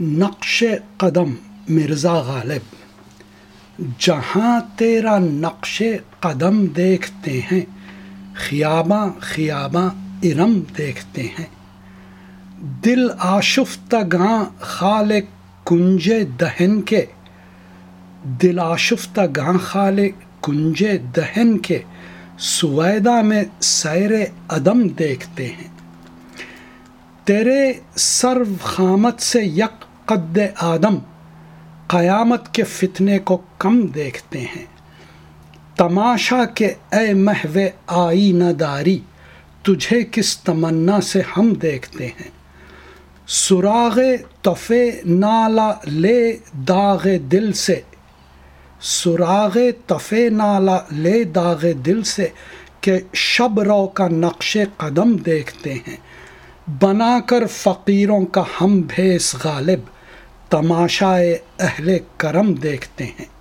نقش قدم مرزا غالب، جہاں تیرا نقش قدم دیکھتے ہیں، خیاباں خیاباں ارم دیکھتے ہیں۔ دل آشفتگاں خالق کنج دہن کے، دل آشفتگاں خالق کنج دہن کے، سویدہ میں سیر عدم دیکھتے ہیں۔ تیرے سرو خامت سے یک قد آدم، قیامت کے فتنے کو کم دیکھتے ہیں۔ تماشا کے اے محو آئینہ داری، تجھے کس تمنا سے ہم دیکھتے ہیں۔ سراغ تف نالہ لے داغ دل سے، سراغ تف نالہ لے داغ دل سے، کہ شب رو کا نقش قدم دیکھتے ہیں۔ بنا کر فقیروں کا ہم بھیس غالب، تماشائے اہل کرم دیکھتے ہیں۔